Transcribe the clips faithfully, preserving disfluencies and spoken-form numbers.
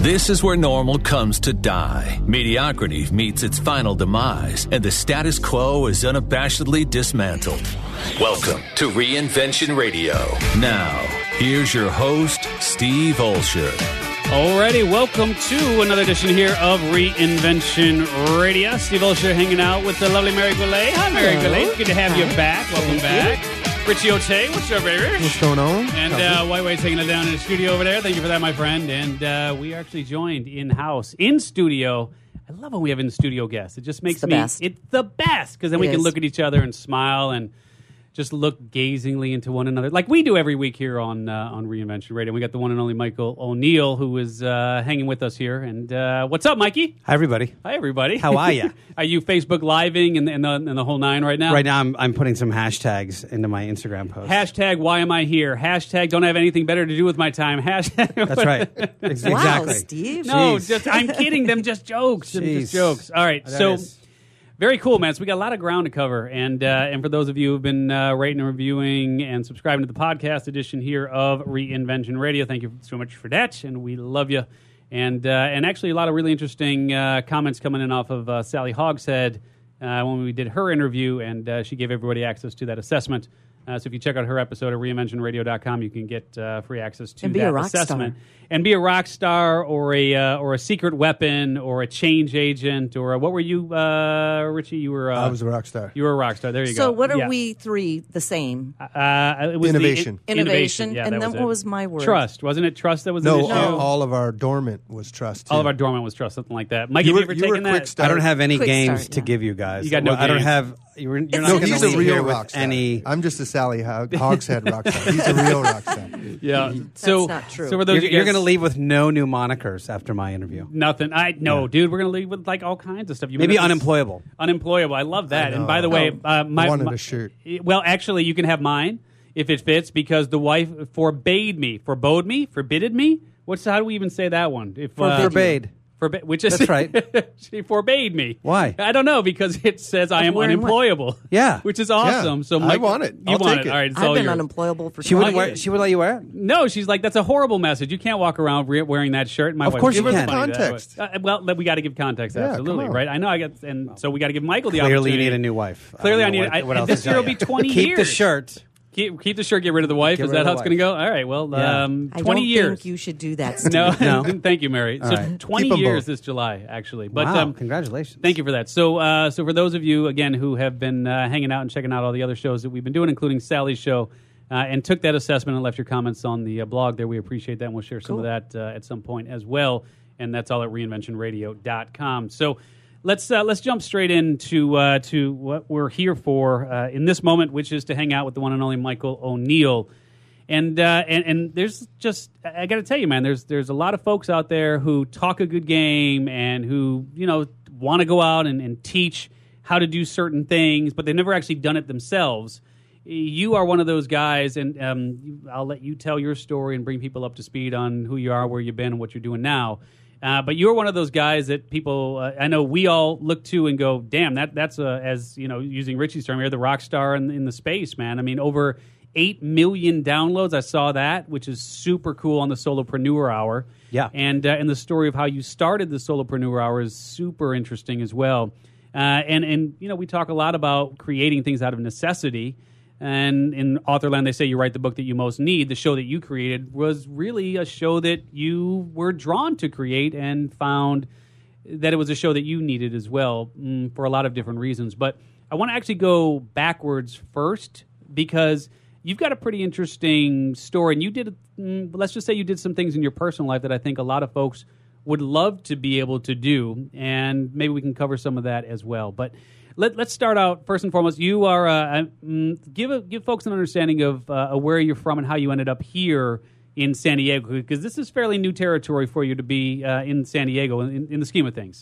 This is where normal comes to die. Mediocrity meets its final demise, and the status quo is unabashedly dismantled. Welcome to Reinvention Radio. Now, here's your host, Steve Olsher. Alrighty, welcome to another edition here of Reinvention Radio. Steve Olsher hanging out with the lovely Mary Goulet. Hi, Mary Goulet. Good to have Hi. you back. Welcome Thank back. You. Richie Ote, what's up, baby? What's going on? And uh, White White's taking it down in the studio over there. Thank you for that, my friend. And uh, we are actually joined in-house, in studio. I love when we have in-studio guests. It just makes it's the me... Best. It's the best, because then it we can is. look at each other and smile and just look gazingly into one another, like we do every week here on uh, on Reinvention Radio. We got the one and only Michael O'Neill, who is uh, hanging with us here. And uh, what's up, Mikey? Hi, everybody. Hi, everybody. How are you? Are you Facebook living and, and, the, and the whole nine right now? Right now, I'm I'm putting some hashtags into my Instagram post. Hashtag why am I here? Hashtag don't have anything better to do with my time. Hashtag That's right. Ex- Wow, exactly. Steve. No, Jeez. just I'm kidding. Them just jokes. Them just Jeez. jokes. All right, That so. is- Very cool, man. So we got a lot of ground to cover, and uh, and for those of you who've been uh, rating and reviewing and subscribing to the podcast edition here of Reinvention Radio, thank you so much for that, and we love you. And uh, and actually, a lot of really interesting uh, comments coming in off of uh, Sally Hogshead uh, when we did her interview, and uh, she gave everybody access to that assessment. Uh, so if you check out her episode at reinvention radio dot com, you can get uh, free access to And be that a rock assessment. star. And be a rock star or a uh, or a secret weapon or a change agent or a, what were you, uh, Richie? You were uh, I was a rock star. You were a rock star. There you So go. what are Yeah. we three the same? Uh, it was the Innovation. in- Innovation. Yeah, And that then was what it. was my word? Trust. Wasn't it trust that was an No, issue? all, all of our dormant was trust. Too. All of our dormant was trust, something like that. Mike, You have were- you ever you were taken quick that? start. I don't have any Quick games start, to yeah. give you guys. You got no Well, I don't games. have. You're, you're not No, going he's to a leave real here rock with star. any. I'm just a Sally Hog- Hogshead rock star. He's a real rock star. Yeah. So, not true. So for those You're, of you you're guys- going to leave with no new monikers after my interview. Nothing. I no, Yeah. dude. We're gonna leave with like all kinds of stuff. You Maybe mean, this is- unemployable. Unemployable. I love that. I And know. by the way, Oh, uh, my I wanted my- a shirt. Well, actually, you can have mine if it fits because the wife forbade me, forbode me, forbidded me. What's how do we even say that one? If uh, Forbade. Forba- which is That's right. she forbade me. Why? I don't know because it says I am wearing what? unemployable. Yeah. which is awesome. Yeah. So I Mike, want it. You I'll want take it? it. All right, it's I've all been yours. unemployable for She wouldn't Oh, wear. yeah. She would let you wear it. No, she's like that's a horrible message. You can't walk around re- wearing that shirt. My Of wife- course give you her the can. money that Context. way. Uh, well, we got to give context. Yeah, absolutely, come on. right? I know. I got, and so we got to give Michael the Clearly, you opportunity. need a new wife. Clearly, I don't know need. what- I, what and else this to year tell will be you. twenty Keep years. the shirt. Keep, keep the shirt. Get rid of the wife. Get Is rid that of how the it's going to wife. go? All right. Well, Yeah. um, I twenty don't years. think you should do that, Steve. No, No. thank you, Mary. So right. twenty Keep 'em years both. this July, actually. But Wow! um, Congratulations. thank you for that. So, uh, so for those of you again who have been uh, hanging out and checking out all the other shows that we've been doing, including Sally's show, uh, and took that assessment and left your comments on the uh, blog there, we appreciate that, and we'll share some Cool. of that uh, at some point as well. And that's all at reinvention radio dot com. So. Let's uh, let's jump straight into uh, to what we're here for uh, in this moment, which is to hang out with the one and only Michael O'Neill. And uh, and and there's just I got to tell you, man, there's there's a lot of folks out there who talk a good game and who you know want to go out and, and teach how to do certain things, but they've never actually done it themselves. You are one of those guys, and um, I'll let you tell your story and bring people up to speed on who you are, where you've been, and what you're doing now. Uh, but you're one of those guys that people, uh, I know we all look to and go, damn, that that's a, as you know, using Richie's term, you're the rock star in, in the space, man. I mean, over eight million downloads. I saw that, which is super cool on the Solopreneur Hour. Yeah. And uh, and the story of how you started the Solopreneur Hour is super interesting as well. Uh, and and you know, we talk a lot about creating things out of necessity. And in Authorland, they say you write the book that you most need. The show that you created was really a show that you were drawn to create and found that it was a show that you needed as well mm, for a lot of different reasons. But I want to actually go backwards first because you've got a pretty interesting story. And you did, mm, let's just say you did some things in your personal life that I think a lot of folks would love to be able to do. And maybe we can cover some of that as well. But Let, let's start out first and foremost. You are uh, mm, give a, give folks an understanding of uh, where you're from and how you ended up here in San Diego, because this is fairly new territory for you to be uh, in San Diego in, in the scheme of things.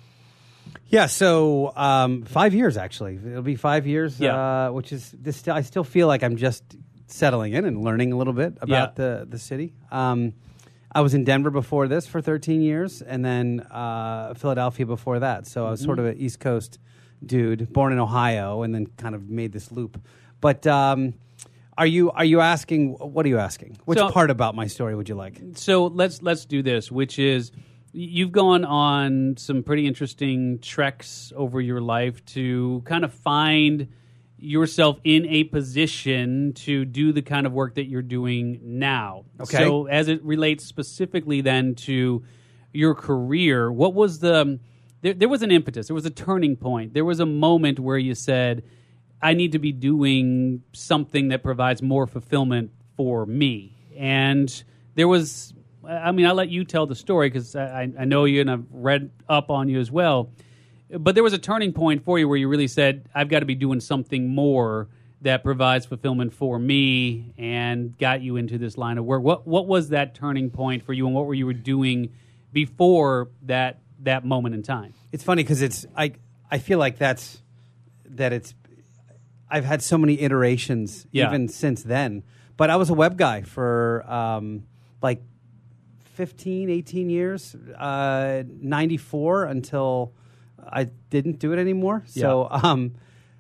Yeah, so um, five years actually. It'll be five years, Yeah. uh, which is this. I still feel like I'm just settling in and learning a little bit about Yeah. the the city. Um, I was in Denver before this for thirteen years, and then uh, Philadelphia before that. So I was sort of an East Coast dude, born in Ohio, and then kind of made this loop. But um, are you are you asking? What are you asking? Which So- part about my story would you like? So let's let's do this, which is You've gone on some pretty interesting treks over your life to kind of find yourself in a position to do the kind of work that you're doing now. Okay. So as it relates specifically then to your career, what was the, there, there was an impetus, there was a turning point, there was a moment where you said, I need to be doing something that provides more fulfillment for me. And there was, I mean, I'll let you tell the story because I, I know you and I've read up on you as well. But there was a turning point for you where you really said, I've got to be doing something more that provides fulfillment for me and got you into this line of work. What what was that turning point for you, and what were you doing before that that moment in time? It's funny because it's I I feel like that's that it's I've had so many iterations Yeah. even since then. But I was a web guy for um, like fifteen, eighteen years, uh, ninety-four until I didn't do it anymore. So, um,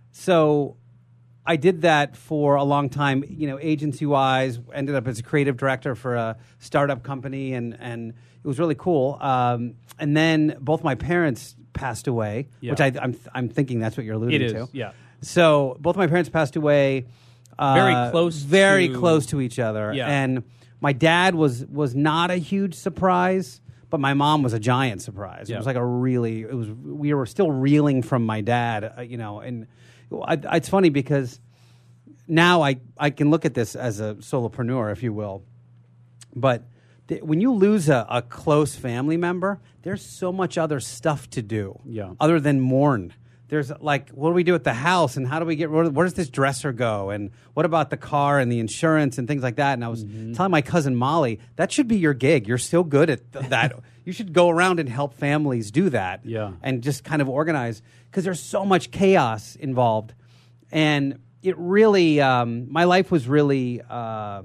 so I did that for a long time. You know, agency-wise, ended up as a creative director for a startup company, and and it was really cool. Um, and then both my parents passed away, Yeah. which I, I'm I'm thinking that's what you're alluding It is, to. yeah. So both my parents passed away. Uh, Very close very to- close to each other, Yeah. and my dad was was not a huge surprise. But my mom was a giant surprise. It Yeah. was like a really, it was, we were still reeling from my dad, uh, you know, and I, it's funny because now I, I can look at this as a solopreneur, if you will. But th- when you lose a, a close family member, there's so much other stuff to do Yeah. other than mourn. There's like, what do we do at the house, and how do we get, where, where does this dresser go, and what about the car and the insurance and things like that? And I was Mm-hmm. telling my cousin Molly, that should be your gig. You're still good at th- that. You should go around and help families do that, Yeah. and just kind of organize, because there's so much chaos involved. And it really, um, my life was really, uh,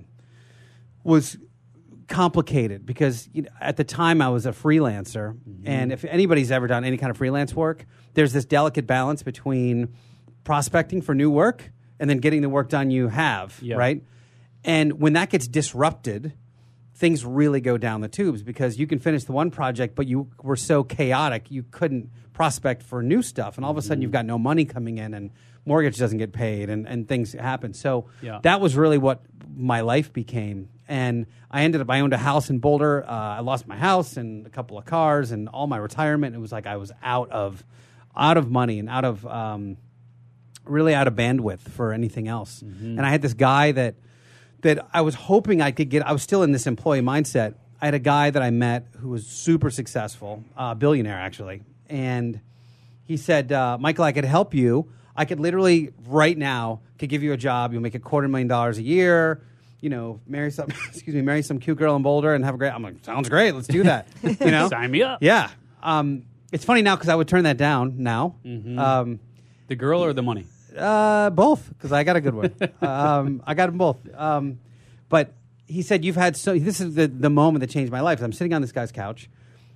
was complicated because you know, at the time I was a freelancer, Mm-hmm. and if anybody's ever done any kind of freelance work, there's this delicate balance between prospecting for new work and then getting the work done you have, Yeah. right? And when that gets disrupted, things really go down the tubes, because you can finish the one project, but you were so chaotic you couldn't prospect for new stuff, and all of a sudden you've got no money coming in, and mortgage doesn't get paid, and, and things happen. So Yeah. that was really what my life became. And I ended up, I owned a house in Boulder. Uh, I lost my house and a couple of cars and all my retirement. It was like I was out of, out of money and out of, um, really out of bandwidth for anything else. And I had this guy that, that I was hoping I could get, I was still in this employee mindset. I had a guy that I met who was super successful, uh, billionaire actually. And he said, uh, Michael, I could help you. I could literally right now could give you a job. You'll make a quarter million dollars a year. You know, marry some, excuse me, marry some cute girl in Boulder and have a great. I'm like, sounds great. Let's do that. You know, Sign me up. yeah. Um, it's funny now because I would turn that down now. Mm-hmm. Um, The girl or the money? uh, both, because I got a good one. um, I got them both. Um, but he said, "You've had so." This is the the moment that changed my life. I'm sitting on this guy's couch,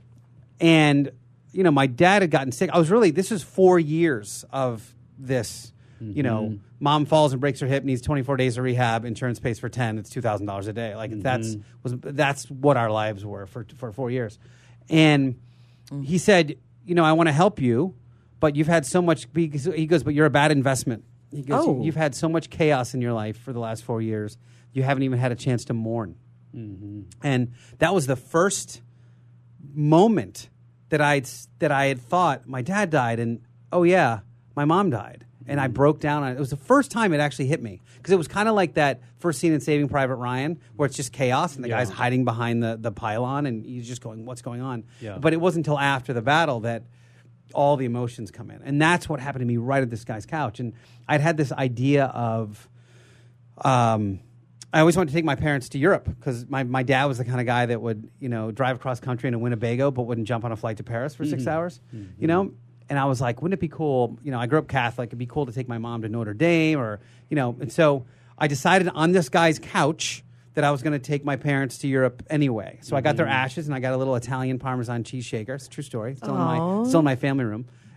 and you know, my dad had gotten sick. I was really. This is four years of this. You know, mom falls and breaks her hip, needs twenty-four days of rehab. Insurance pays for ten. It's two thousand dollars a day. Like that's was that's what our lives were for for four years. And he said, you know, I want to help you, but you've had so much. Because he goes, but you're a bad investment. He goes, Oh. you've had so much chaos in your life for the last four years. You haven't even had a chance to mourn. And that was the first moment that I that I had thought my dad died, and oh yeah, my mom died. And I broke down on it. It was the first time it actually hit me, because it was kind of like that first scene in Saving Private Ryan where it's just chaos and the Yeah. guy's hiding behind the, the pylon and he's just going, what's going on? Yeah. But it wasn't until after the battle that all the emotions come in. And that's what happened to me right at this guy's couch. And I'd had this idea of, um, I always wanted to take my parents to Europe, because my, my dad was the kind of guy that would, you know, drive across country in a Winnebago but wouldn't jump on a flight to Paris for six hours, you know? And I was like, wouldn't it be cool? You know, I grew up Catholic. It'd be cool to take my mom to Notre Dame, or, you know. And so I decided on this guy's couch that I was going to take my parents to Europe anyway. So I got their ashes, and I got a little Italian Parmesan cheese shaker. It's a true story. It's still in my Aw. still in my family room.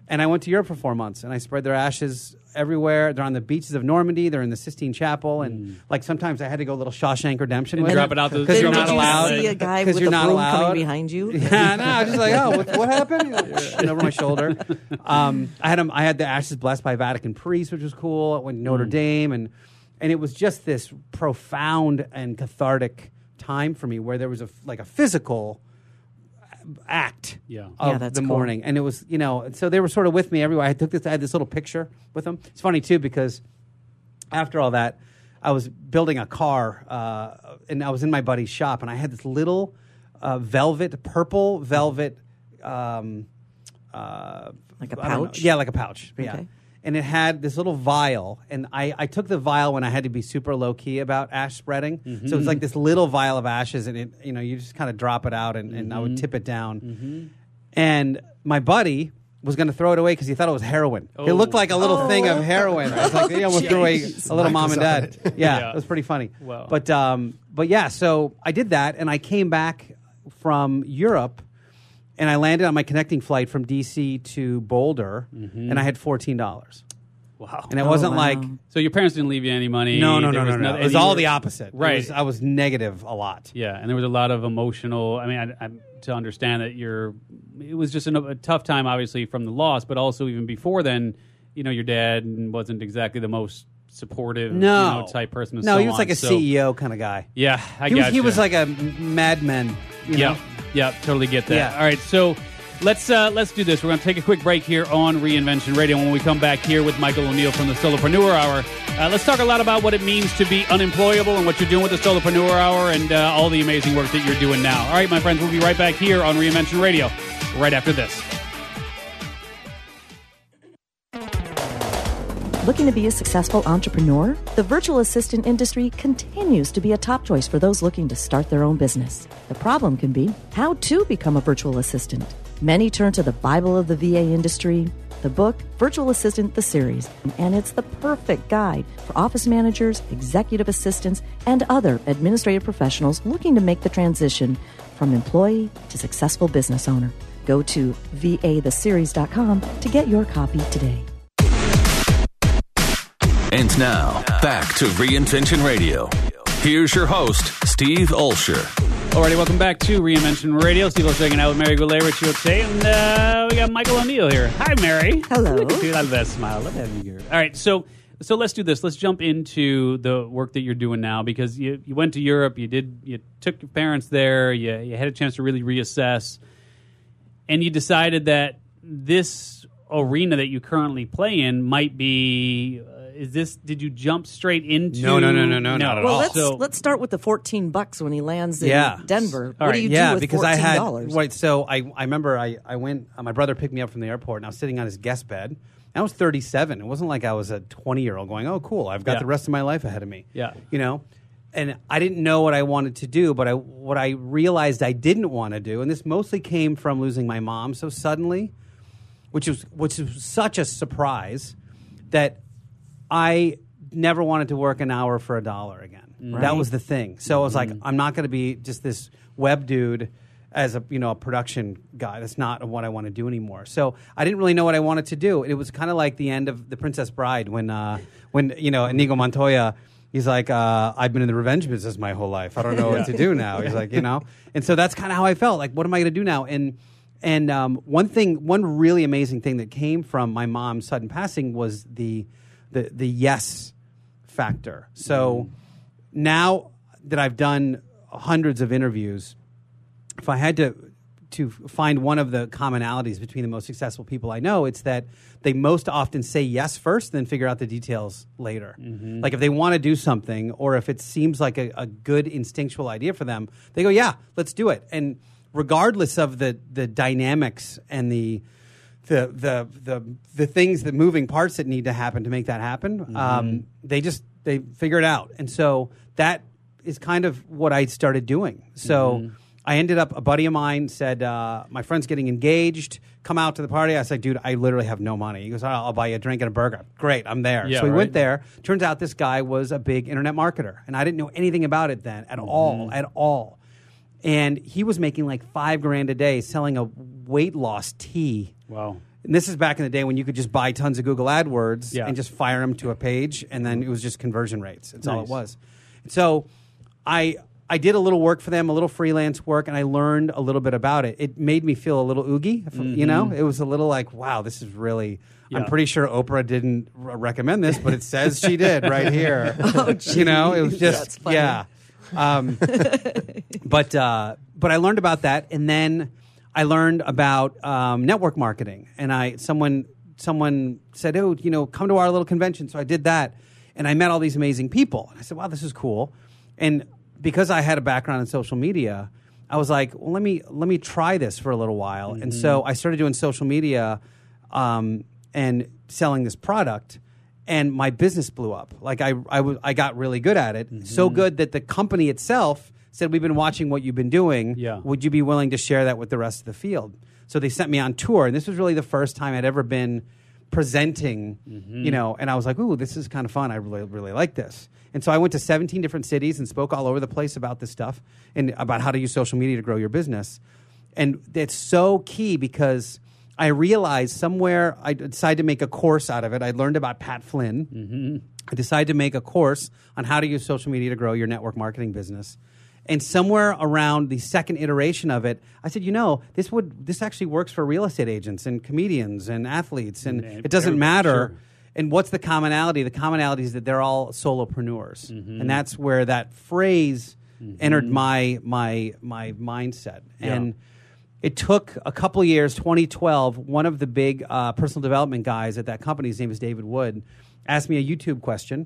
And I went to Europe for four months, and I spread their ashes everywhere. They're on the beaches of Normandy. They're in the Sistine Chapel, and Mm. like sometimes I had to go a little Shawshank Redemption And with drop it it out the- because Then you're did not you allowed. see a guy 'Cause with you're a not broom allowed. coming behind you? Yeah, no, I was just like, oh, what, what happened? And over my shoulder. Um, I had 'em- I had the ashes blessed by Vatican priests, which was cool. I went to Notre Mm. Dame, and and it was just this profound and cathartic time for me, where there was a f- like a physical act Yeah. of Yeah, that's the cool. morning, and it was you know, and so they were sort of with me everywhere. I took this, I had this little picture with them. It's funny too because after all that, I was building a car, uh, and I was in my buddy's shop, and I had this little uh, velvet, purple velvet, um, uh, Like a I don't know. pouch? Yeah, like a pouch. Yeah. Okay. And it had this little vial, and I, I took the vial when I had to be super low key about ash spreading. Mm-hmm. So it's like this little vial of ashes, and it you know you just kind of drop it out, and, and I Mm-hmm. would tip it down. And my buddy was going to throw it away because he thought it was heroin. It Oh. looked like a little thing of heroin. It's like he almost threw away a little mom and dad. Yeah, Yeah. it was pretty funny. Wow. But um, but yeah, so I did that, and I came back from Europe. And I landed on my connecting flight from D C to Boulder, Mm-hmm. and I had fourteen dollars. Wow. And it Oh, wasn't wow. like So your parents didn't leave you any money? no, no, There no, was no, no. nothing- It was and you all were- the opposite. It Right. was- I was negative a lot. Yeah, and there was a lot of emotional. I mean, I, I, to understand that you're, it was just an, a tough time, obviously from the loss, but also even before then, you know, your dad wasn't exactly the most supportive, No you know, type person. And No, so he was on. like a So- C E O kind of guy. Yeah, I He was, got he you. was like a Mad Men. You yeah, know? yeah, totally get that. Yeah. All right, so let's uh, let's do this. We're going to take a quick break here on Reinvention Radio. When we come back here with Michael O'Neill from the Solopreneur Hour, uh, let's talk a lot about what it means to be unemployable and what you're doing with the Solopreneur Hour and uh, all the amazing work that you're doing now. All right, my friends, we'll be right back here on Reinvention Radio right after this. Looking to be a successful entrepreneur? The virtual assistant industry continues to be a top choice for those looking to start their own business. The problem can be how to become a virtual assistant. Many turn to the Bible of the V A industry, the book Virtual Assistant the Series, and it's the perfect guide for office managers, executive assistants, and other administrative professionals looking to make the transition from employee to successful business owner. Go to V A the series dot com to get your copy today. And now, back to Reinvention Radio. Here's your host, Steve Olsher. Alrighty, welcome back to Reinvention Radio. Steve was hanging out with Mary Goulet today, and uh, we got Michael O'Neill here. Hi, Mary. Hello. Dude, I love that smile. Love having you here. All right, so so let's do this. Let's jump into the work that you're doing now because you, you went to Europe. You did. You took your parents there. You you had a chance to really reassess, and you decided that this arena that you currently play in might be. Uh, is this? Did you jump straight into? No, no, no, no, no, not at Well, all. let's So- let's start with the fourteen bucks when he lands in Yeah. Denver. All what right. do you yeah, do with because I fourteen had dollars? right. So I, I remember I, I went. Uh, my brother picked me up from the airport, and I was sitting on his guest bed. I was thirty-seven. It wasn't like I was a twenty-year-old going, "Oh, cool! I've got Yeah. the rest of my life ahead of me." Yeah. you know. And I didn't know what I wanted to do, but I, what I realized I didn't want to do, and this mostly came from losing my mom so suddenly, which was which was such a surprise that I never wanted to work an hour for a dollar again. That was the thing. So I was like, I'm not going to be just this web dude as a you know a production guy. That's not what I want to do anymore. So I didn't really know what I wanted to do. It was kind of like the end of The Princess Bride when uh, when you know Inigo Montoya. He's like, uh, I've been in the revenge business my whole life. I don't know what to do now. He's like, you know, and so that's kind of how I felt. Like, what am I going to do now? And and um, one thing, one really amazing thing that came from my mom's sudden passing was the the the yes factor. So now that I've done hundreds of interviews, if I had to to find one of the commonalities between the most successful people I know, it's that they most often say yes first, then figure out the details later. Mm-hmm. Like if they want to do something, or if it seems like a, a good instinctual idea for them, they go, "Yeah, let's do it." And regardless of the the dynamics and the the the the the things, the moving parts that need to happen to make that happen, Mm-hmm. um, they just they figure it out. And so that is kind of what I started doing. So. Mm-hmm. I ended up, a buddy of mine said, uh, my friend's getting engaged, come out to the party. I said, dude, I literally have no money. He goes, I'll, I'll buy you a drink and a burger. Great, I'm there. Yeah, so we right. went there. Turns out this guy was a big internet marketer, and I didn't know anything about it then at all, at all. And he was making like five grand a day selling a weight loss tea. Wow. And this is back in the day when you could just buy tons of Google AdWords Yeah. and just fire them to a page, and then it was just conversion rates. That's all Nice. it was. So I I did a little work for them, a little freelance work, and I learned a little bit about it. It made me feel a little oogie, if- you know? It was a little like, wow, this is really... I'm Yeah. pretty sure Oprah didn't r- recommend this, but it says she did right here. Oh, You know, it was geez. just... That's funny. Yeah. Um, but uh, but I learned about that, and then I learned about um, network marketing. And I someone someone said, "Oh, you know, come to our little convention." So I did that, and I met all these amazing people. And I said, "Wow, this is cool." And because I had a background in social media, I was like, "Well, let me let me try this for a little while." And so I started doing social media um, and selling this product. And my business blew up. Like I, I, w- I got really good at it. So good that the company itself said, "We've been watching what you've been doing. Yeah. Would you be willing to share that with the rest of the field?" So they sent me on tour, and this was really the first time I'd ever been presenting. You know, and I was like, "Ooh, this is kind of fun. I really, really like this." And so I went to seventeen different cities and spoke all over the place about this stuff and about how to use social media to grow your business. And it's so key because I realized somewhere I decided to make a course out of it. I learned about Pat Flynn. Mm-hmm. I decided to make a course on how to use social media to grow your network marketing business. And somewhere around the second iteration of it, I said, you know, this would this actually works for real estate agents and comedians and athletes, and And it doesn't everybody, matter. sure. And what's the commonality? The commonality is that they're all solopreneurs, Mm-hmm. and that's where that phrase entered my my my mindset. Yeah. And it took a couple of years. twenty twelve, one of the big uh, personal development guys at that company, his name is David Wood, asked me a YouTube question,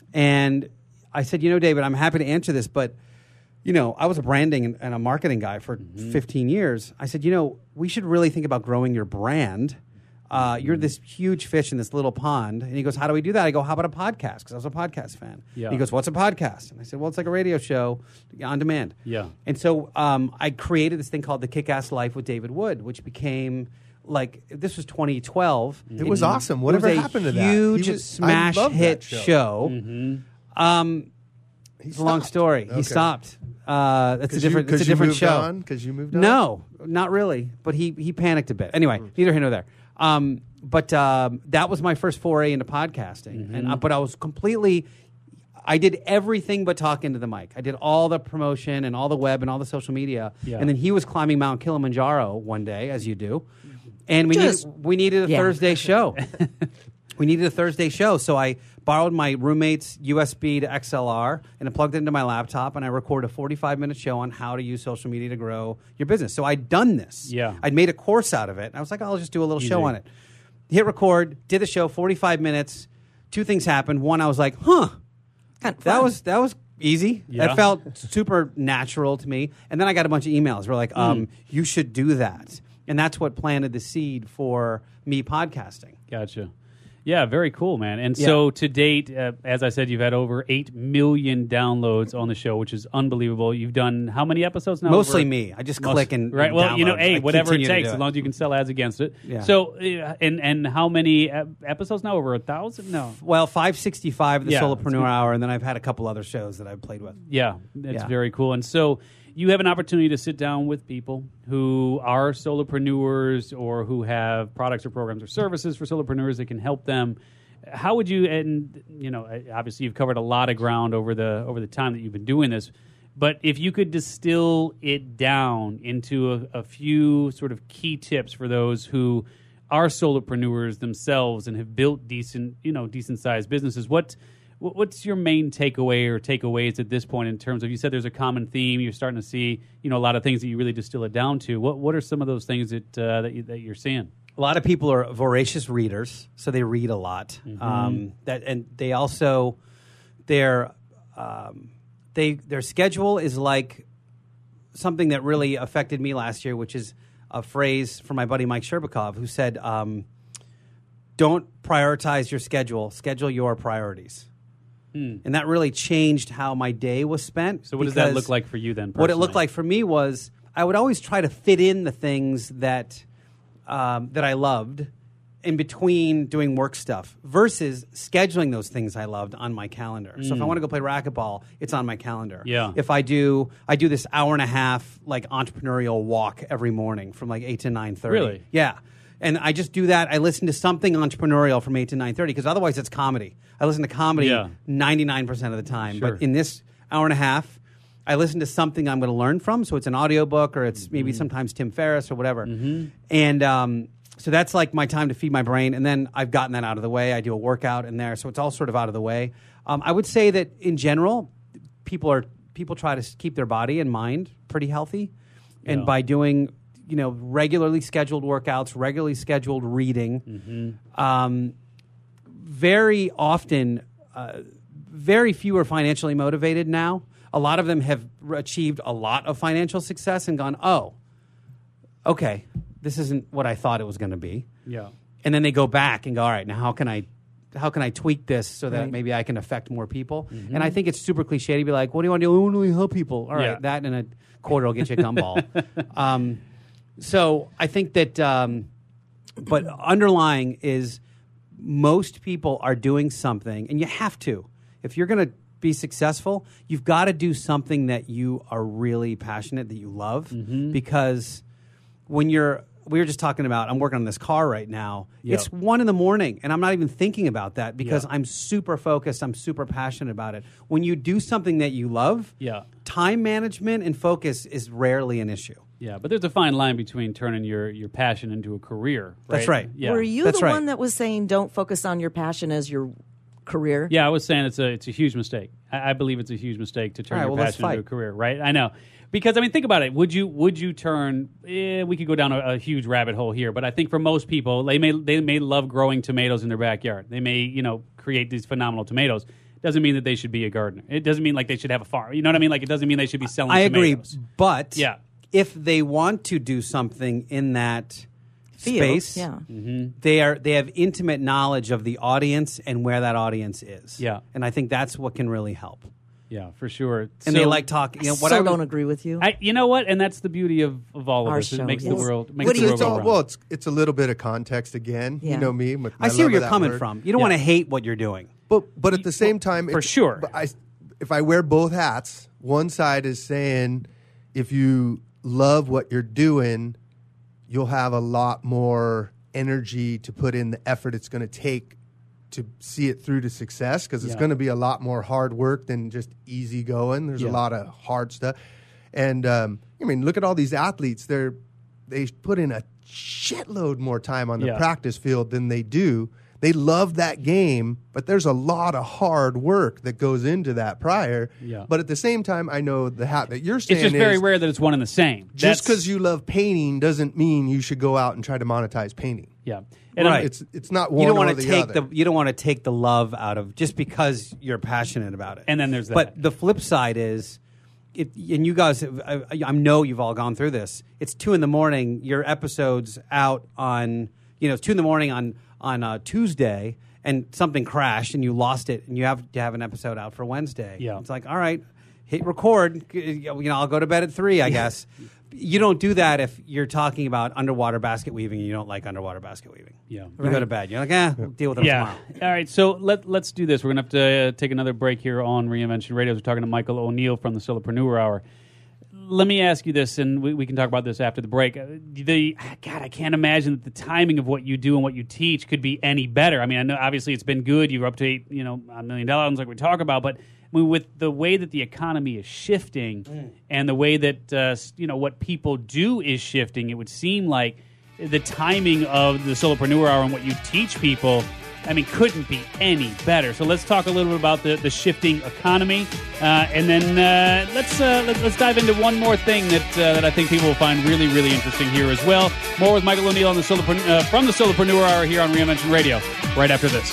and I said, you know, David, I'm happy to answer this, but you know, I was a branding and, and a marketing guy for fifteen years. I said, you know, we should really think about growing your brand. Uh, you're this huge fish in this little pond. And he goes, how do we do that? I go, how about a podcast? Because I was a podcast fan. Yeah. He goes, what's a podcast? And I said, well, it's like a radio show on demand. Yeah. And so um, I created this thing called The Kick-Ass Life with David Wood, which became like, this was twenty twelve. It was And awesome. it Whatever was a happened to that? He huge was- smash I loved that hit show. show. Mm-hmm. Um, He it's a long stopped. story. He Okay. stopped. Uh, that's a 'Cause you- different. 'cause it's a you different moved show. on? 'Cause you moved on? No, not really. But he he panicked a bit. Anyway, Hmm. neither here nor there. Um, but um, that was my first foray into podcasting, and uh, but I was completely. I did everything but talk into the mic. I did all the promotion and all the web and all the social media. Yeah. And then he was climbing Mount Kilimanjaro one day, as you do, and we Just- needed, we needed a yeah. Thursday show. We needed a Thursday show, so I borrowed my roommate's U S B to X L R and I plugged it into my laptop, and I recorded a forty-five minute show on how to use social media to grow your business. So I'd done this. Yeah. I'd made a course out of it. And I was like, I'll just do a little show Easy. on it. Hit record, did the show, forty-five minutes. Two things happened. One, I was like, huh, Kind of that fun. was that was easy. Yeah. That felt super natural to me. And then I got a bunch of emails. We're like, um, you should do that. And that's what planted the seed for me podcasting. Gotcha. Yeah, very cool, man. And Yeah. so to date, uh, as I said, you've had over eight million downloads on the show, which is unbelievable. You've done how many episodes now? Mostly Over- me. I just Most- click and right. and Well, you know, download. hey, I whatever it continue to takes, do as long as you can sell ads against it. Yeah. So, uh, and and how many uh, episodes now? Over a thousand? No. Well, five sixty-five, the Yeah. Solopreneur Hour, and then I've had a couple other shows that I've played with. Yeah, that's Yeah. very cool. And so you have an opportunity to sit down with people who are solopreneurs or who have products or programs or services for solopreneurs that can help them. How would you? And you know, obviously, you've covered a lot of ground over the over the time that you've been doing this. But if you could distill it down into a, a few sort of key tips for those who are solopreneurs themselves and have built decent, you know, decent sized businesses, what what- what's your main takeaway or takeaways at this point in terms of, you said there's a common theme, you're starting to see, you know, a lot of things that you really distill it down to. What what are some of those things that uh, that, you, that you're seeing? A lot of people are voracious readers, so they read a lot. Um, that and they also their um, they their schedule is like something that really affected me last year, which is a phrase from my buddy Mike Sherbakov, who said, um, "Don't prioritize your schedule; schedule your priorities." And that really changed how my day was spent. So what does that because look like for you then? What it looked personally? like for me was I would always try to fit in the things that um, that I loved in between doing work stuff versus scheduling those things I loved on my calendar. So if I want to go play racquetball, it's on my calendar. Yeah. If I do, I do this hour and a half like entrepreneurial walk every morning from like eight to nine thirty. Really? Yeah. And I just do that. I listen to something entrepreneurial from eight to nine thirty because otherwise it's comedy. I listen to comedy Yeah. ninety-nine percent of the time. Sure. But in this hour and a half, I listen to something I'm going to learn from. So it's an audiobook or it's mm-hmm. maybe sometimes Tim Ferriss or whatever. Mm-hmm. And um, so that's like my time to feed my brain. And then I've gotten that out of the way. I do a workout in there. So it's all sort of out of the way. Um, I would say that in general, people are people try to keep their body and mind pretty healthy. And Yeah. by doing... you know, regularly scheduled workouts, regularly scheduled reading. Mm-hmm. Um, very often, uh, very few are financially motivated now. A lot of them have achieved a lot of financial success and gone, oh, okay, this isn't what I thought it was going to be. Yeah. And then they go back and go, all right, now how can I how can I tweak this so that Right. maybe I can affect more people? Mm-hmm. And I think it's super cliche to be like, what do you want to do? I want to help people. All right, Yeah. that in a quarter will get you a gumball. um, So I think that, um, but underlying is most people are doing something, and you have to. If you're going to be successful, you've got to do something that you are really passionate, that you love, Mm-hmm. because when you're, we were just talking about, I'm working on this car right now. Yep. It's one in the morning, and I'm not even thinking about that because Yeah. I'm super focused. I'm super passionate about it. When you do something that you love, Yeah. time management and focus is rarely an issue. Yeah, but there's a fine line between turning your, your passion into a career. Right? That's right. Yeah. Were you That's the right. one that was saying don't focus on your passion as your career? Yeah, I was saying it's a it's a huge mistake. I, I believe it's a huge mistake to turn All right, your well, let's passion into a fight. career. Right? I know, because I mean, think about it. Would you would you turn? Eh, we could go down a, a huge rabbit hole here, but I think for most people, they may they may love growing tomatoes in their backyard. They may you know create these phenomenal tomatoes. Doesn't mean that they should be a gardener. It doesn't mean like they should have a farm. You know what I mean? Like it doesn't mean they should be selling. I agree, tomatoes. but Yeah. if they want to do something in that Field, space, yeah. they are they have intimate knowledge of the audience and where that audience is. Yeah. and I think that's what can really help. Yeah, for sure. And So- they like talking. You know, what so I was- don't agree with you. I, you know what? And that's the beauty of, of all of Our this. It show, makes the yes. world makes What the do you world It's go all, round. well, it's it's a little bit of context again. Yeah. You know me. With my I see where love you're of that coming word. from. You don't Yeah. want to hate what you're doing. But but at the same time, for it's- sure. But I, if I wear both hats, one side is saying if you love what you're doing, you'll have a lot more energy to put in the effort it's going to take to see it through to success, because it's Yeah. going to be a lot more hard work than just easy going. There's Yeah. a lot of hard stuff. And um, I mean, look at all these athletes. They're they put in a shitload more time on the Yeah. practice field than they do. They love that game, but there's a lot of hard work that goes into that prior. Yeah. But at the same time, I know the hat that you're saying It's just very is rare that it's one and the same. just That's- because you love painting doesn't mean you should go out and try to monetize painting. yeah, and Right. I'm- It's it's not one You don't or want the to take other. the you don't want to take the love out of just because you're passionate about it. And then there's that. But the flip side is, it, and you guys, I, I know you've all gone through this. It's two in the morning. Your episode's out on, you know, it's two in the morning on on uh, Tuesday, and something crashed, and you lost it, and you have to have an episode out for Wednesday. Yeah. It's like, all right, hit record. You know, I'll go to bed at three, I guess. You don't do that if you're talking about underwater basket weaving and you don't like underwater basket weaving. Yeah. You go to bed. You're like, eh, we'll deal with it yeah. tomorrow. All right. So let let's do this. We're gonna have to uh, take another break here on Reinvention Radio. We're talking to Michael O'Neill from the Solopreneur Hour. Let me ask you this, and we, we can talk about this after the break. Uh, The God, I can't imagine that the timing of what you do and what you teach could be any better. I mean, I know obviously it's been good. You're up to eight, you know, a million dollars, like we talk about, but I mean, with the way that the economy is shifting Mm. and the way that uh, you know what people do is shifting, it would seem like the timing of the Solopreneur Hour and what you teach people, I mean, couldn't be any better. So let's talk a little bit about the, the shifting economy, uh, and then uh, let's uh, let, let's dive into one more thing that uh, that I think people will find really really interesting here as well. More with Michael O'Neill on the Solopreneur, uh, from the Solopreneur Hour here on Reinvention Radio. Right after this.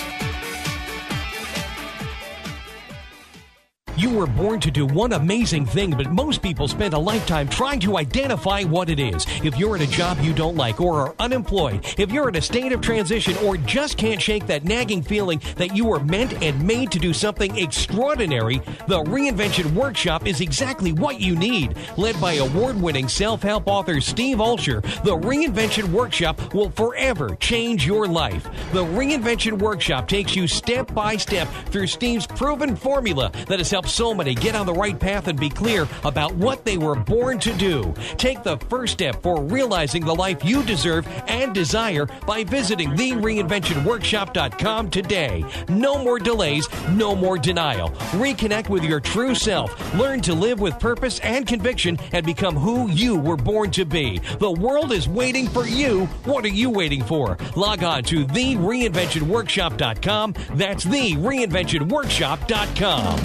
You were born to do one amazing thing, but most people spend a lifetime trying to identify what it is. If you're at a job you don't like or are unemployed, if you're in a state of transition or just can't shake that nagging feeling that you were meant and made to do something extraordinary, the Reinvention Workshop is exactly what you need. Led by award-winning self-help author Steve Olsher, the Reinvention Workshop will forever change your life. The Reinvention Workshop takes you step by step through Steve's proven formula that has helped so many get on the right path and be clear about what they were born to do. Take the first step for realizing the life you deserve and desire by visiting the reinvention workshop dot com today. No more delays, no more denial. Reconnect with your true self. Learn to live with purpose and conviction and become who you were born to be. The world is waiting for you. What are you waiting for? Log on to the reinvention workshop dot com. That's the reinvention workshop dot com.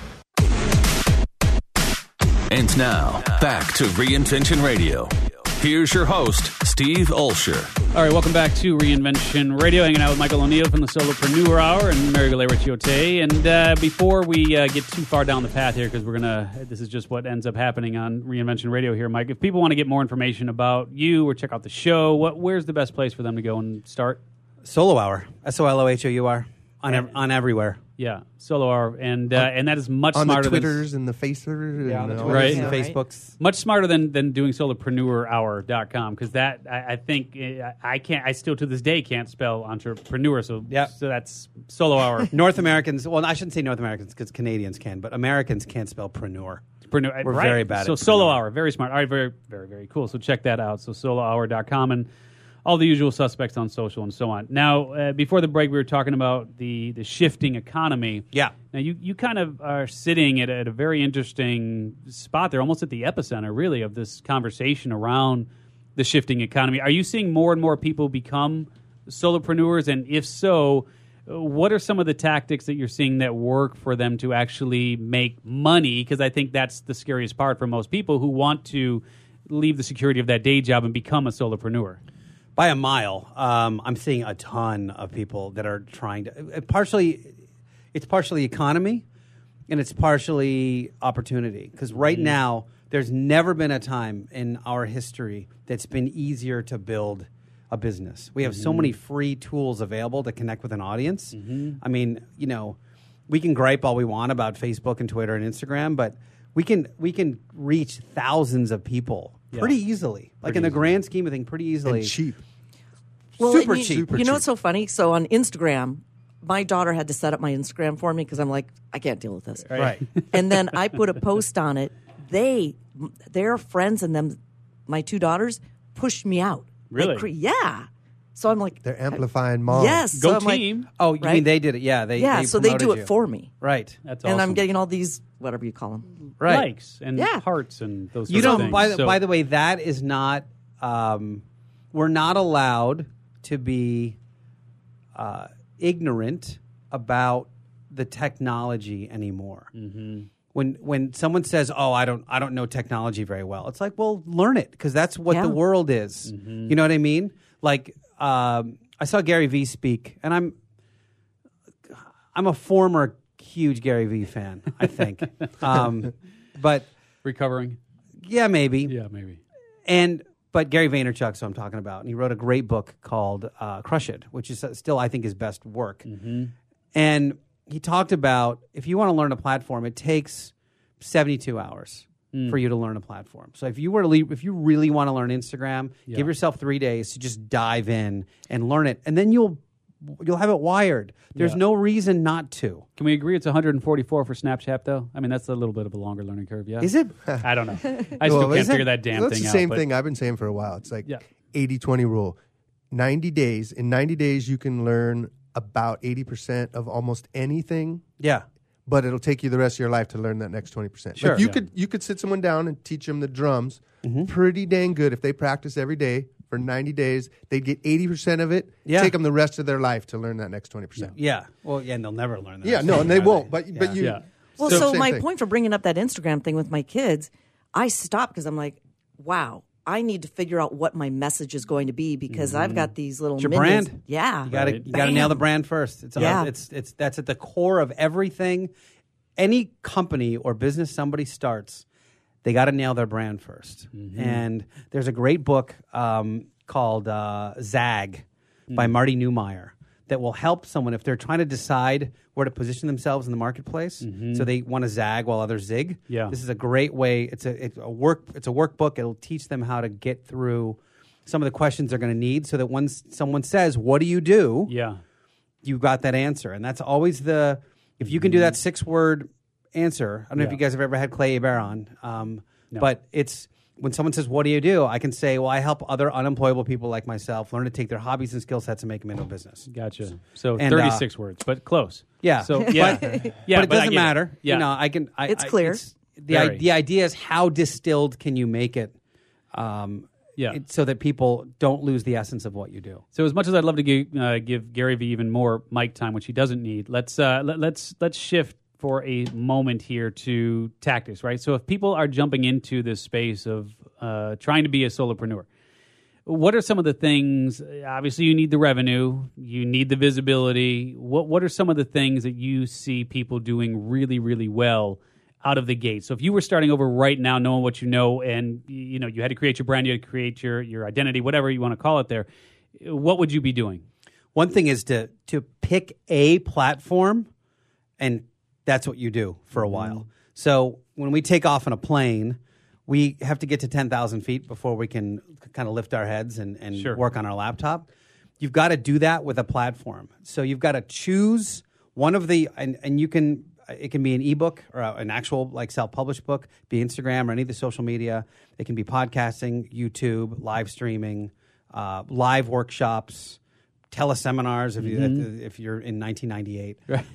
And now, back to Reinvention Radio. Here's your host, Steve Olsher. All right, welcome back to Reinvention Radio. Hanging out with Michael O'Neill from the Solopreneur Hour and Mary Galera-Chiote. And uh, before we uh, get too far down the path here, because we're going to, this is just what ends up happening on Reinvention Radio here, Mike. If people want to get more information about you or check out the show, what, where's the best place for them to go and start? Solo Hour, S O L O H O U R, on ev- on everywhere. Yeah, Solo Hour, and uh, and that is much on smarter the Twitters than, and the Facers. Yeah, and on the all Twitters that and stuff. right. Facebooks. much smarter than than doing solopreneur hour dot com, because that I, I think uh, I can't I still to this day can't spell entrepreneur, so Yeah. so that's Solo Hour. North Americans, well, I shouldn't say North Americans because Canadians can, but Americans can't spell preneur. Preneur, We're right. very bad So at Solo preneur. Hour, very smart. All right, very very very cool. So check that out. So solo hour dot com and all the usual suspects on social and so on. Now, uh, before the break, we were talking about the the shifting economy. Yeah. Now, you, you kind of are sitting at, at a very interesting spot there, almost at the epicenter, really, of this conversation around the shifting economy. Are you seeing more and more people become solopreneurs? And if so, what are some of the tactics that you're seeing that work for them to actually make money? Because I think that's the scariest part for most people who want to leave the security of that day job and become a solopreneur. By a mile. Um, I'm seeing a ton of people that are trying to. uh, Partially, it's partially economy, and it's partially opportunity. Because right now, there's never been a time in our history that's been easier to build a business. We have so many free tools available to connect with an audience. I mean, you know, we can gripe all we want about Facebook and Twitter and Instagram, but we can we can reach thousands of people Yeah. pretty easily. Like Pretty in the easily. grand scheme of things, pretty easily. And cheap. Well, Super and you, cheap. Super You know cheap. what's so funny? So on Instagram, my daughter had to set up my Instagram for me because I'm like, I can't deal with this. Right. And then I put a post on it. They, their friends and them, my two daughters, pushed me out. They Really? cre- yeah. So I'm like, They're amplifying mom. yes. Go so I'm like, team. Oh, you Right? mean they did it? Yeah, they yeah. They so they do promoted it you. for me, Right, That's and awesome. I'm getting all these whatever you call them. right. Likes and Yeah. hearts and those You sorts of don't. things. By the So- by the way, that is not. Um, we're not allowed to be uh, ignorant about the technology anymore. Mm-hmm. When when someone says, "Oh, I don't I don't know technology very well," it's like, well, learn it because that's what Yeah. the world is. You know what I mean? Like um, I saw Gary Vee speak, and I'm I'm a former huge Gary Vee fan. I think, um, but recovering. yeah, maybe. Yeah, maybe. And but Gary Vaynerchuk, so I'm talking about, and he wrote a great book called uh, "Crush It," which is still, I think, his best work. And he talked about if you want to learn a platform, it takes seventy-two hours for you to learn a platform. So if you were to leave, if you really want to learn Instagram, give yourself three days to just dive in and learn it, and then you'll you'll have it wired. There's Yeah. no reason not to. Can we agree it's one hundred forty-four for Snapchat, though? I mean, that's a little bit of a longer learning curve, yeah? Is it? I don't know. I still Well, can't is it- figure that damn That's thing the out. same but- thing I've been saying for a while. It's like Yeah. eighty twenty rule. ninety days. In ninety days, you can learn about eighty percent of almost anything, Yeah. but it'll take you the rest of your life to learn that next twenty percent. Sure. Like you Yeah. could you could sit someone down and teach them the drums Mm-hmm. pretty dang good. If they practice every day for ninety days, they'd get eighty percent of it. Yeah. Take them the rest of their life to learn that next twenty percent. Yeah. Well, yeah, and they'll never learn that. Yeah, no, and they won't. But but you Yeah. Well, So- so, same my thing. point for bringing up that Instagram thing with my kids, I stopped because I'm like, wow, I need to figure out what my message is going to be because I've got these little It's your minions. brand. Yeah, You gotta Right. you gotta nail the Bam. brand first. It's Yeah. it's it's that's at the core of everything. Any company or business somebody starts, they got to nail their brand first. And there's a great book um, called uh, Zag by Marty Neumeier that will help someone if they're trying to decide where to position themselves in the marketplace. So they want to zag while others zig. Yeah. This is a great way. It's a it's a work. It's a workbook. It'll teach them how to get through some of the questions they're going to need, so that when someone says, "What do you do?" Yeah. you got that answer. And that's always the, if you can do that six word answer. I don't know if Yeah. you guys have ever had Clay Hebert on, um, No. but it's when someone says, "What do you do?" I can say, "Well, I help other unemployable people like myself learn to take their hobbies and skill sets and make them into a business." Gotcha. So And, thirty-six words, but close. Yeah. So yeah, But- yeah, but it I doesn't get matter. Yeah. You know, I can. I, It's I- clear. the I, Very. the idea is how distilled can you make it, um, Yeah. it- so that people don't lose the essence of what you do. So as much as I'd love to give, uh, give Gary Vee even more mic time, which he doesn't need, let's uh, let, let's let's shift for a moment here to tactics, right? So if people are jumping into this space of uh, trying to be a solopreneur, what are some of the things? Obviously, you need the revenue, you need the visibility. What what are some of the things that you see people doing really, really well out of the gate? So if you were starting over right now, knowing what you know, and you know you had to create your brand, you had to create your your identity, whatever you want to call it, there, what would you be doing? One thing is to to pick a platform, and that's what you do for a while. So when we take off on a plane, we have to get to ten thousand feet before we can kind of lift our heads and, and Sure. work on our laptop. You've got to do that with a platform. So you've got to choose one of the, and, and you can, it can be an ebook or a, an actual like self-published book, be Instagram or any of the social media. It can be podcasting, YouTube, live streaming, uh, live workshops, teleseminars if, Mm-hmm. you, if you're in nineteen ninety-eight.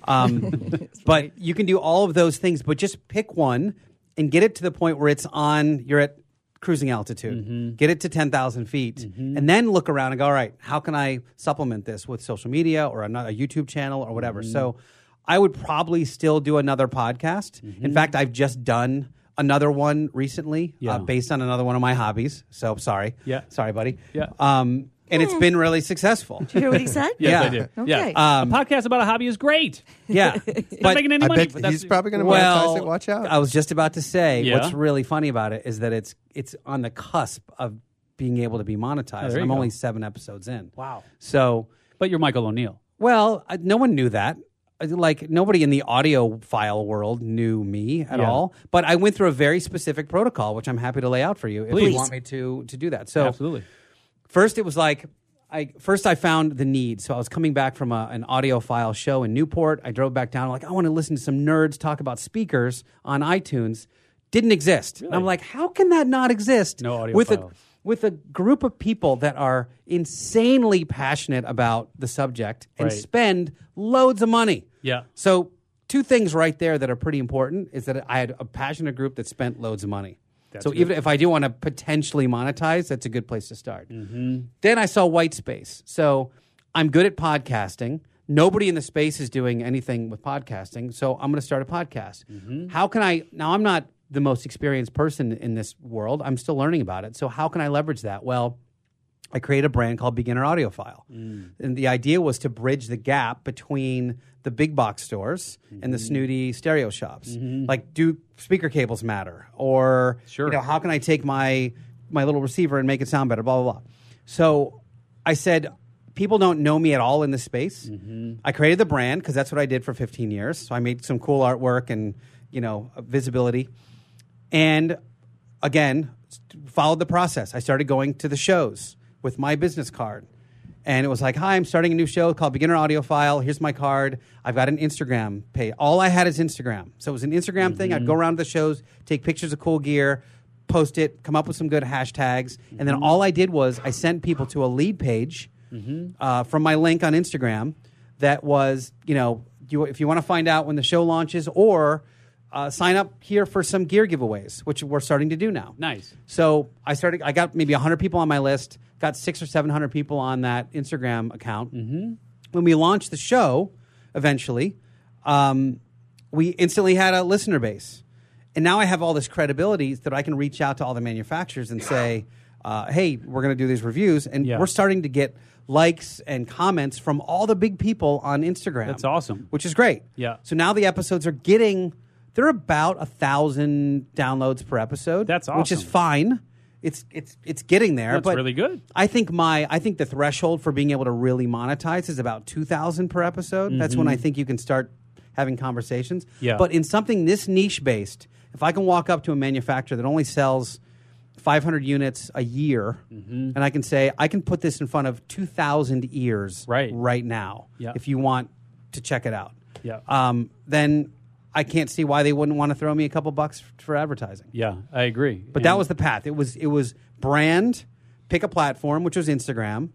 Um, but you can do all of those things, but just pick one and get it to the point where it's on, you're at cruising altitude. Mm-hmm. Get it to ten thousand feet. And then look around and go, all right, how can I supplement this with social media or another, a YouTube channel or whatever? Mm-hmm. So I would probably still do another podcast. In fact, I've just done another one recently Yeah. uh, based on another one of my hobbies. So sorry. Yeah. Sorry, buddy. Yeah. Um, and it's been really successful. Did you hear what he said? Yes, Yeah. I did. Okay. Yeah. Um, a podcast about a hobby is great. Yeah. Not But making any I money. bet but that's- he's probably going to monetize well, it. Watch out. I was just about to say Yeah? what's really funny about it is that it's it's on the cusp of being able to be monetized. Oh, there you I'm go. only seven episodes in. Wow. So, But you're Michael O'Neill. well, I, no one knew that. I- Like nobody in the audio file world knew me at Yeah. all. But I went through a very specific protocol, which I'm happy to lay out for you if Please. you want me to to do that. So Absolutely. first, it was like I first I found the need. So I was coming back from a, an audiophile show in Newport. I drove back down. I'm like, I want to listen to some nerds talk about speakers on iTunes. Didn't exist. And I'm like, how can that not exist? No with a audiophiles. with a group of people that are insanely passionate about the subject and Right. spend loads of money. Yeah. So two things right there that are pretty important is that I had a passionate group that spent loads of money. That's so good. even if I do want to potentially monetize, that's a good place to start. Mm-hmm. Then I saw white space. So I'm good at podcasting. Nobody in the space is doing anything with podcasting. So I'm going to start a podcast. Mm-hmm. How can I, now I'm not the most experienced person in this world. I'm still learning about it. So how can I leverage that? Well, I created a brand called Beginner Audiophile. Mm. And the idea was to bridge the gap between the big box stores and Mm-hmm. the snooty stereo shops. Like, do speaker cables matter? Or, Sure. you know, how can I take my my little receiver and make it sound better? Blah, blah, blah. So I said, people don't know me at all in this space. Mm-hmm. I created the brand because that's what I did for fifteen years. So I made some cool artwork and, you know, visibility. And again, followed the process. I started going to the shows with my business card. And it was like, hi, I'm starting a new show called Beginner Audiophile. Here's my card. I've got an Instagram page. All I had is Instagram. So it was an Instagram Mm-hmm. thing. I'd go around to the shows, take pictures of cool gear, post it, come up with some good hashtags. And Mm-hmm. then all I did was I sent people to a lead page uh, from my link on Instagram that was, you know, you, if you want to find out when the show launches or uh, sign up here for some gear giveaways, which we're starting to do now. Nice. So I started. I got maybe one hundred people on my list. Got six or seven hundred people on that Instagram account. Mm-hmm. When we launched the show, eventually, um, we instantly had a listener base, and now I have all this credibility that I can reach out to all the manufacturers and say, uh, "Hey, we're going to do these reviews," and Yeah. we're starting to get likes and comments from all the big people on Instagram. That's awesome. which is great. Yeah. So now the episodes are getting. They're about a thousand downloads per episode. That's Which is awesome. fine. It's it's it's getting there. That's but really good. I think my I think the threshold for being able to really monetize is about two thousand per episode. That's when I think you can start having conversations. Mm-hmm. Yeah. But in something this niche based, if I can walk up to a manufacturer that only sells five hundred units a year, Mm-hmm. and I can say I can put this in front of two thousand ears Right. right now. Yeah. If you want to check it out. Yeah. Um, then I can't see why they wouldn't want to throw me a couple bucks f- for advertising. Yeah, I agree. But And- that was the path. It was it was brand, pick a platform, which was Instagram.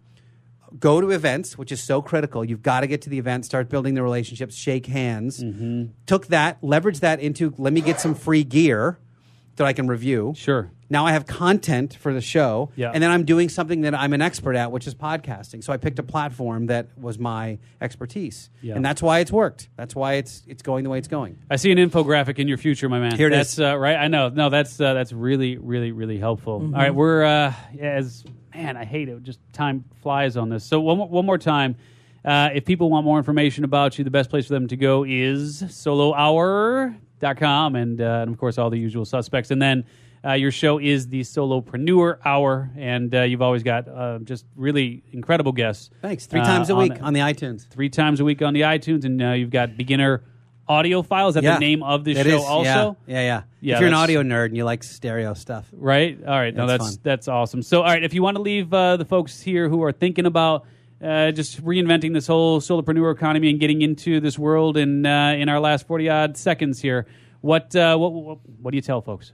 Go to events, which is so critical. You've got to get to the event, start building the relationships, shake hands. Mm-hmm. Took that, leveraged that into let me get some free gear that I can review. Sure. Now I have content for the show, Yeah. and then I'm doing something that I'm an expert at, which is podcasting. So I picked a platform that was my expertise, Yeah. and that's why it's worked. That's why it's it's going the way it's going. I see an infographic in your future, my man. Here it that's, is. Uh, right. I know. No, that's uh, that's really, really, really helpful. Mm-hmm. All right, we're uh, as man. I hate it. Just time flies on this. So one more, one more time. Uh, if people want more information about you, the best place for them to go is solo hour dot com, and, uh, and of course all the usual suspects. And then uh, your show is the Solopreneur Hour, and uh, you've always got uh, just really incredible guests. Thanks. Three uh, times a on week the- on the iTunes. Three times a week on the iTunes, and uh, you've got beginner audio files. Is that Yeah. the name of the It show is, also? Yeah, yeah. yeah. Yeah, if you're an that's- audio nerd and you like stereo stuff. Right? All right. No, That's that's fun. that's awesome. So, all right, if you want to leave uh, the folks here who are thinking about uh, just reinventing this whole solopreneur economy and getting into this world in uh, in our last forty odd seconds here, what, uh, what what what do you tell folks?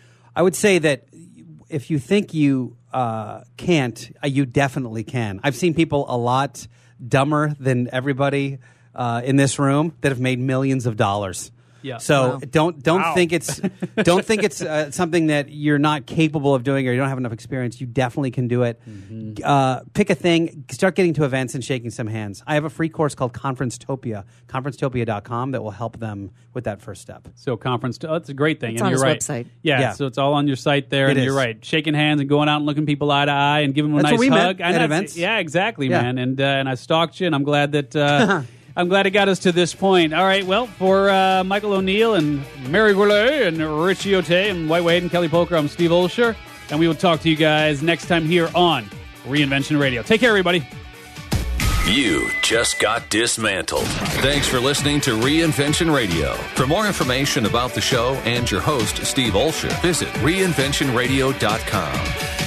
I would say that if you think you uh, can't, uh, you definitely can. I've seen people a lot dumber than everybody uh, in this room that have made millions of dollars. Yeah. So Wow. don't don't Wow. think it's don't think it's uh, something that you're not capable of doing or you don't have enough experience. You definitely can do it. Mm-hmm. Uh, pick a thing, start getting to events and shaking some hands. I have a free course called Conferencetopia, conference topia dot com, that will help them with that first step. So conference, oh, that's a great thing. It's and on you're his right. website. Yeah, Yeah. so it's all on your site there, It and is. you're right. Shaking hands and going out and looking people eye to eye and giving them a That's nice where we met, hug. I at know- events. Yeah, exactly, Yeah. man. And uh, and I stalked you, and I'm glad that uh, I'm glad it got us to this point. All right, well, for uh, Michael O'Neill and Mary Goulet and Richie Ote and White Wade and Kelly Poker, I'm Steve Olsher, and we will talk to you guys next time here on Reinvention Radio. Take care, everybody. You just got dismantled. Thanks for listening to Reinvention Radio. For more information about the show and your host, Steve Olsher, visit reinvention radio dot com.